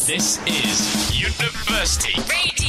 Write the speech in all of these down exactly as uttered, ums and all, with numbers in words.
This is University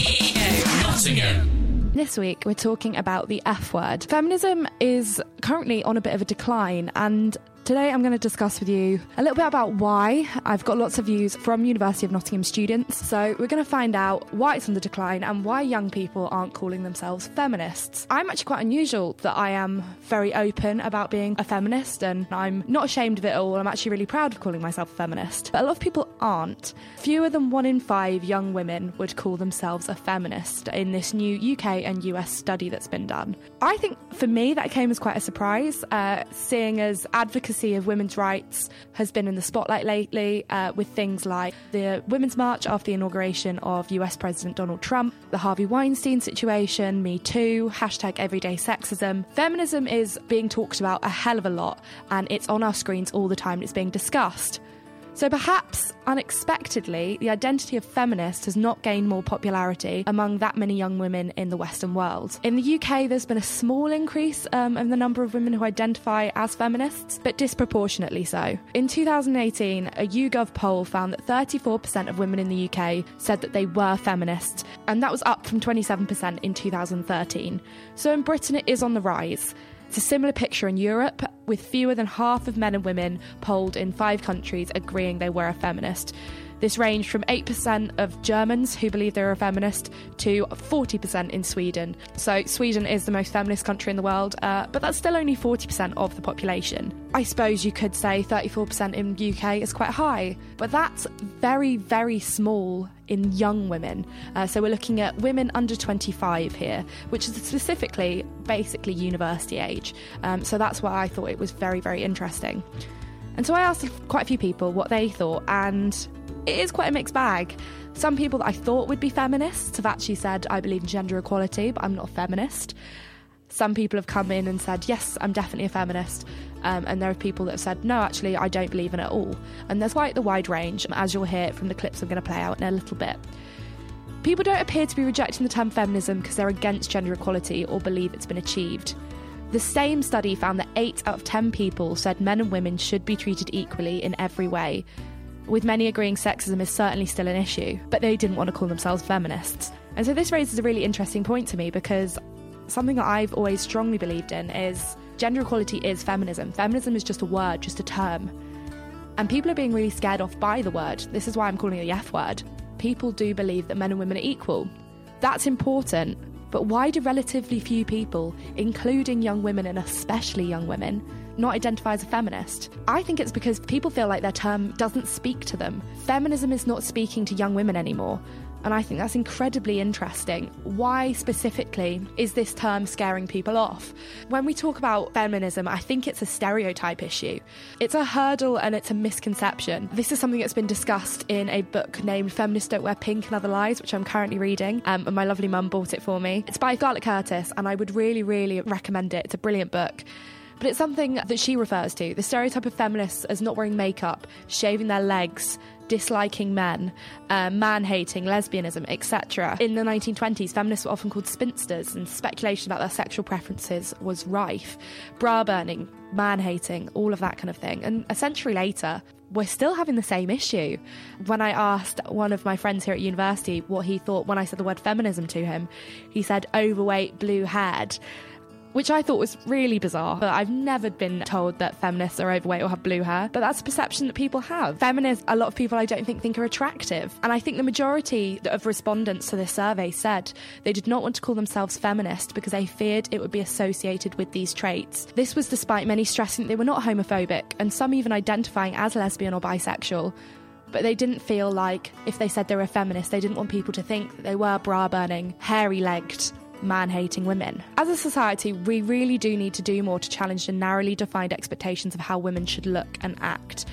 Radio Nottingham. This week we're talking about the F word. Feminism is currently on a bit of a decline, and today I'm going to discuss with you a little bit about why. I've got lots of views from University of Nottingham students, so we're going to find out why it's on the decline and why young people aren't calling themselves feminists. I'm actually quite unusual that I am very open about being a feminist, and I'm not ashamed of it all. I'm actually really proud of calling myself a feminist, but a lot of people aren't. Fewer than one in five young women would call themselves a feminist in this new U K and U S study that's been done. I think for me that came as quite a surprise, uh, seeing as advocacy of women's rights has been in the spotlight lately, uh, with things like the Women's March after the inauguration of U S President Donald Trump, the Harvey Weinstein situation, Me Too, hashtag everyday sexism. Feminism is being talked about a hell of a lot, and it's on our screens all the time. It's being discussed. So perhaps, unexpectedly, the identity of feminist has not gained more popularity among that many young women in the Western world. In the U K, there's been a small increase um, in the number of women who identify as feminists, but disproportionately so. In two thousand eighteen, a YouGov poll found that thirty-four percent of women in the U K said that they were feminists, and that was up from twenty-seven percent in two thousand thirteen. So in Britain, it is on the rise. It's a similar picture in Europe, with fewer than half of men and women polled in five countries agreeing they were a feminist. This ranged from eight percent of Germans who believe they were a feminist to forty percent in Sweden. So Sweden is the most feminist country in the world, uh, but that's still only forty percent of the population. I suppose you could say thirty-four percent in the U K is quite high, but that's very, very small in young women. Uh, so we're looking at women under twenty-five here, which is specifically basically university age. Um, so that's why I thought it was very, very interesting. And so I asked quite a few people what they thought, and it is quite a mixed bag. Some people that I thought would be feminists have actually said, I believe in gender equality, but I'm not a feminist. Some people have come in and said, yes, I'm definitely a feminist. Um, and there are people that have said, no, actually, I don't believe in it at all. And there's quite the wide range, as you'll hear from the clips I'm going to play out in a little bit. People don't appear to be rejecting the term feminism because they're against gender equality or believe it's been achieved. The same study found that eight out of ten people said men and women should be treated equally in every way, with many agreeing sexism is certainly still an issue, but they didn't want to call themselves feminists. And so this raises a really interesting point to me, because something that I've always strongly believed in is gender equality is feminism. Feminism is just a word, just a term. And people are being really scared off by the word. This is why I'm calling it the F word. People do believe that men and women are equal. That's important, but why do relatively few people, including young women and especially young women, not identify as a feminist? I think it's because people feel like their term doesn't speak to them. Feminism is not speaking to young women anymore, and I think that's incredibly interesting. Why specifically is this term scaring people off? When we talk about feminism, I think it's a stereotype issue. It's a hurdle and it's a misconception. This is something that's been discussed in a book named Feminists Don't Wear Pink and Other Lies, which I'm currently reading, um, and my lovely mum bought it for me. It's by Scarlett Curtis, and I would really, really recommend it. It's a brilliant book. But it's something that she refers to, the stereotype of feminists as not wearing makeup, shaving their legs, disliking men, uh, man-hating, lesbianism, et cetera. In the nineteen twenties, feminists were often called spinsters, and speculation about their sexual preferences was rife. Bra burning, man-hating, all of that kind of thing. And a century later, we're still having the same issue. When I asked one of my friends here at university what he thought when I said the word feminism to him, he said overweight, blue-haired, which I thought was really bizarre. But I've never been told that feminists are overweight or have blue hair, but that's a perception that people have. Feminists, a lot of people I don't think think are attractive. And I think the majority of respondents to this survey said they did not want to call themselves feminist because they feared it would be associated with these traits. This was despite many stressing that they were not homophobic, and some even identifying as lesbian or bisexual. But they didn't feel like if they said they were a feminist, they didn't want people to think that they were bra-burning, hairy-legged, man-hating women. As a society, we really do need to do more to challenge the narrowly defined expectations of how women should look and act.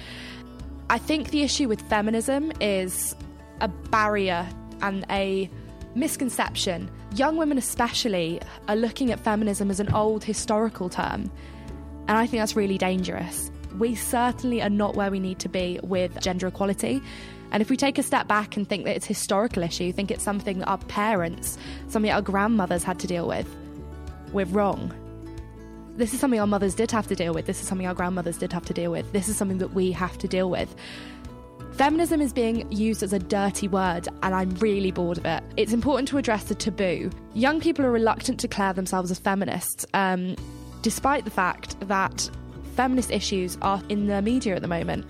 I think the issue with feminism is a barrier and a misconception. Young women especially are looking at feminism as an old historical term, and I think that's really dangerous. We certainly are not where we need to be with gender equality. And if we take a step back and think that it's a historical issue, think it's something that our parents, something our grandmothers had to deal with, we're wrong. This is something our mothers did have to deal with. This is something our grandmothers did have to deal with. This is something that we have to deal with. Feminism is being used as a dirty word, and I'm really bored of it. It's important to address the taboo. Young people are reluctant to declare themselves as feminists, um, despite the fact that feminist issues are in the media at the moment.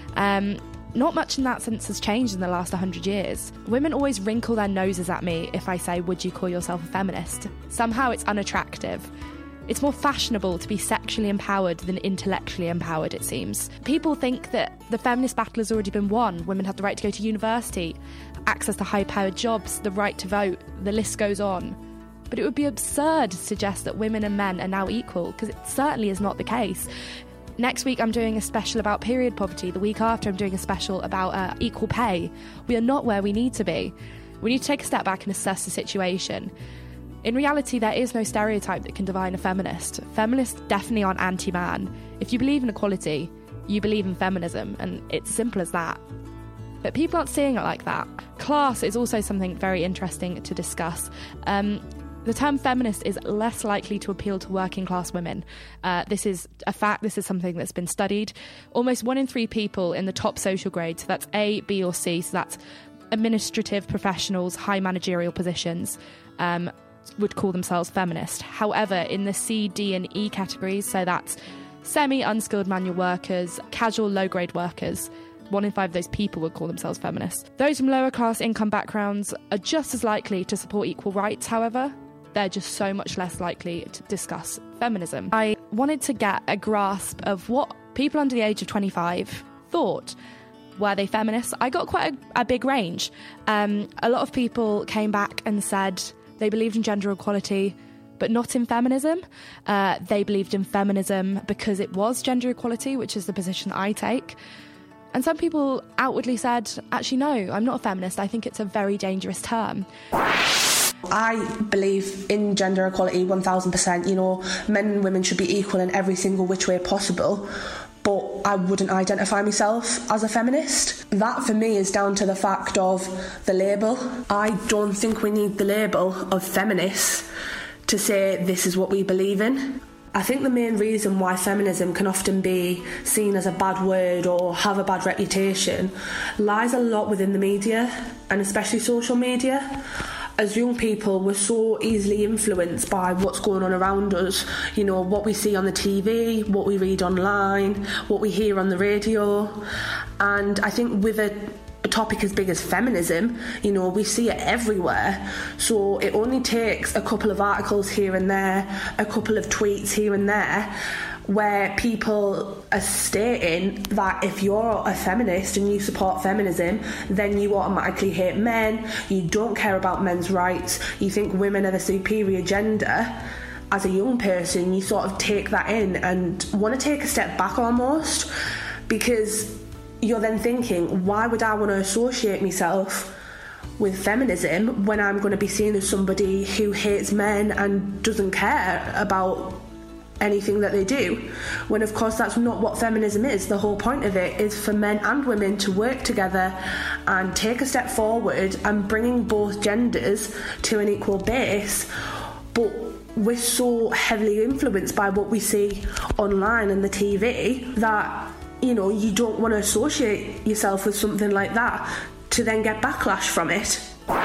Um, not much in that sense has changed in the last one hundred years. Women always wrinkle their noses at me if I say, would you call yourself a feminist? Somehow it's unattractive. It's more fashionable to be sexually empowered than intellectually empowered, it seems. People think that the feminist battle has already been won. Women have the right to go to university, access to high-powered jobs, the right to vote, the list goes on. But it would be absurd to suggest that women and men are now equal, because it certainly is not the case. Next week I'm doing a special about period poverty. The week after I'm doing a special about uh, equal pay. We are not where we need to be. We need to take a step back and assess the situation. In reality, there is no stereotype that can define a feminist. Feminists definitely aren't anti-man. If you believe in equality, you believe in feminism, and it's simple as that. But people aren't seeing it like that. Class is also something very interesting to discuss. Um, the term feminist is less likely to appeal to working class women. Uh, this is a fact, this is something that's been studied. Almost one in three people in the top social grade, so that's A, B or C, so that's administrative professionals, high managerial positions, um, would call themselves feminist. However, in the C, D and E categories, so that's semi-unskilled manual workers, casual low-grade workers, one in five of those people would call themselves feminists. Those from lower class income backgrounds are just as likely to support equal rights, however. They're just so much less likely to discuss feminism. I wanted to get a grasp of what people under the age of twenty-five thought. Were they feminists? I got quite a, a big range. Um, a lot of people came back and said they believed in gender equality, but not in feminism. Uh, they believed in feminism because it was gender equality, which is the position I take. And some people outwardly said, actually, no, I'm not a feminist. I think it's a very dangerous term. I believe in gender equality one thousand percent. You know, men and women should be equal in every single which way possible. But I wouldn't identify myself as a feminist. That for me is down to the fact of the label. I don't think we need the label of feminist to say this is what we believe in. I think the main reason why feminism can often be seen as a bad word or have a bad reputation lies a lot within the media, and especially social media. As young people, we're so easily influenced by what's going on around us. You know, what we see on the T V, what we read online, what we hear on the radio. And I think with a, a topic as big as feminism, you know, we see it everywhere. So it only takes a couple of articles here and there, a couple of tweets here and there, where people are stating that if you're a feminist and you support feminism, then you automatically hate men, you don't care about men's rights, you think women are the superior gender. As a young person, you sort of take that in and want to take a step back almost, because you're then thinking, why would I want to associate myself with feminism when I'm going to be seen as somebody who hates men and doesn't care about anything that they do, when of course that's not what feminism is. The whole point of it is for men and women to work together and take a step forward and bringing both genders to an equal base. But we're so heavily influenced by what we see online and the T V that, you know, you don't want to associate yourself with something like that to then get backlash from it.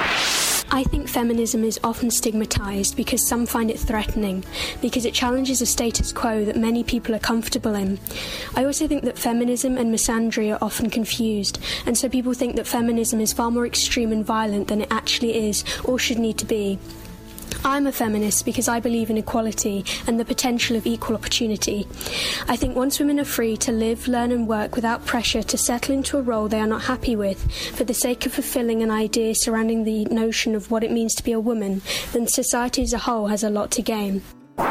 I think feminism is often stigmatised because some find it threatening, because it challenges a status quo that many people are comfortable in. I also think that feminism and misandry are often confused, and so people think that feminism is far more extreme and violent than it actually is or should need to be. I'm a feminist because I believe in equality and the potential of equal opportunity. I think once women are free to live, learn and work without pressure to settle into a role they are not happy with for the sake of fulfilling an idea surrounding the notion of what it means to be a woman, then society as a whole has a lot to gain.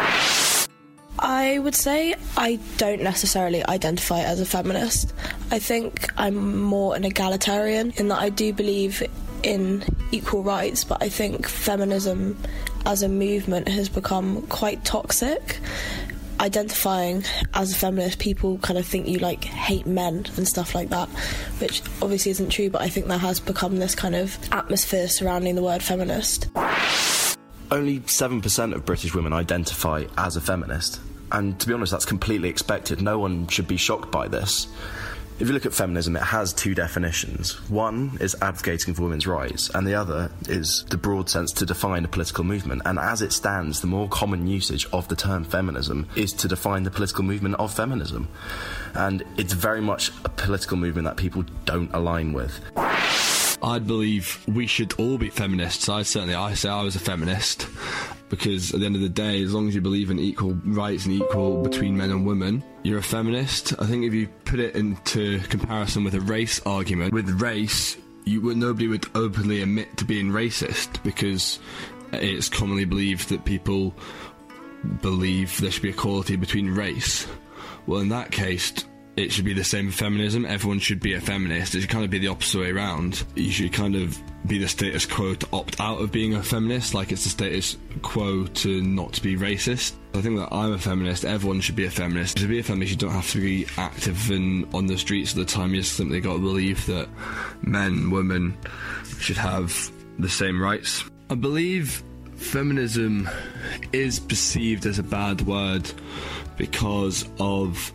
I would say I don't necessarily identify as a feminist. I think I'm more an egalitarian in that I do believe in equal rights, but I think feminism as a movement has become quite toxic. Identifying as a feminist, people kind of think you like hate men and stuff like that, which obviously isn't true, but I think there has become this kind of atmosphere surrounding the word feminist. Only seven percent of British women identify as a feminist, and to be honest, that's completely expected. No one should be shocked by this. If you look at feminism, it has two definitions. One is advocating for women's rights, and the other is the broad sense to define a political movement. And as it stands, the more common usage of the term feminism is to define the political movement of feminism. And it's very much a political movement that people don't align with. I'd believe we should all be feminists. I certainly, I say I was a feminist, because at the end of the day, as long as you believe in equal rights and equal between men and women, you're a feminist. I think if you put it into comparison with a race argument, with race, you would, nobody would openly admit to being racist, because it's commonly believed that people believe there should be equality between race. Well, in that case, it should be the same with feminism. Everyone should be a feminist. It should kind of be the opposite way around. You should kind of be the status quo to opt out of being a feminist, like it's the status quo to not to be racist. I think that I'm a feminist. Everyone should be a feminist. To be a feminist, you don't have to be active and on the streets all the time. You just simply got to believe that men, women should have the same rights. I believe feminism is perceived as a bad word because of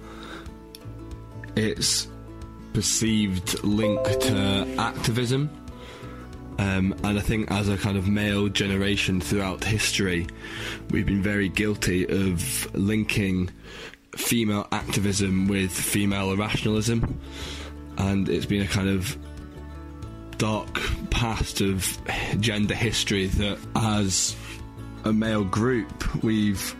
its perceived link to activism, um, and I think as a kind of male generation throughout history, we've been very guilty of linking female activism with female irrationalism, and it's been a kind of dark past of gender history that as a male group we've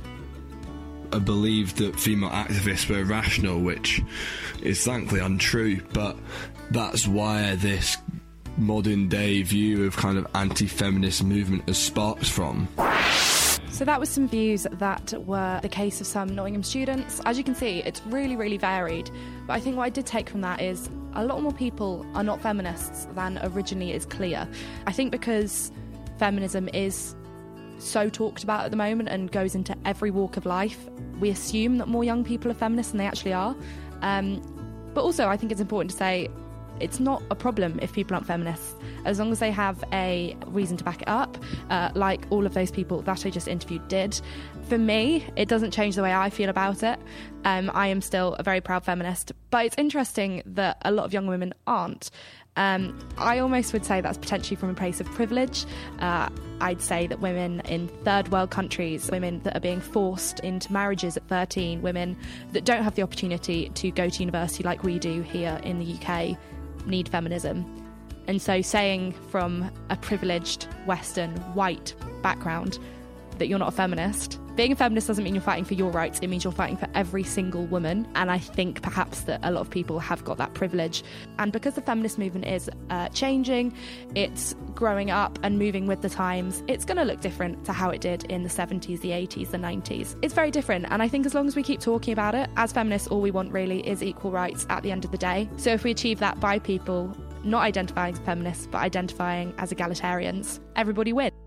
I believe that female activists were irrational, which is thankfully untrue, but that's why this modern day view of kind of anti-feminist movement has sparked from. So that was some views that were the case of some Nottingham students. As you can see, it's really, really varied. But I think what I did take from that is a lot more people are not feminists than originally is clear. I think because feminism is so talked about at the moment and goes into every walk of life, we assume that more young people are feminists than they actually are. Um, but also, I think it's important to say it's not a problem if people aren't feminists, as long as they have a reason to back it up, uh, like all of those people that I just interviewed did. For me, it doesn't change the way I feel about it. Um, I am still a very proud feminist, but it's interesting that a lot of young women aren't. Um, I almost would say that's potentially from a place of privilege. Uh, I'd say that women in third world countries, women that are being forced into marriages at thirteen, women that don't have the opportunity to go to university like we do here in the U K, need feminism. And so saying from a privileged Western white background that you're not a feminist, being a feminist doesn't mean you're fighting for your rights, it means you're fighting for every single woman. And I think perhaps that a lot of people have got that privilege. And because the feminist movement is uh, changing, it's growing up and moving with the times, it's going to look different to how it did in the seventies, the eighties, the nineties. It's very different, and I think as long as we keep talking about it, as feminists, all we want really is equal rights at the end of the day. So if we achieve that by people not identifying as feminists but identifying as egalitarians, everybody wins.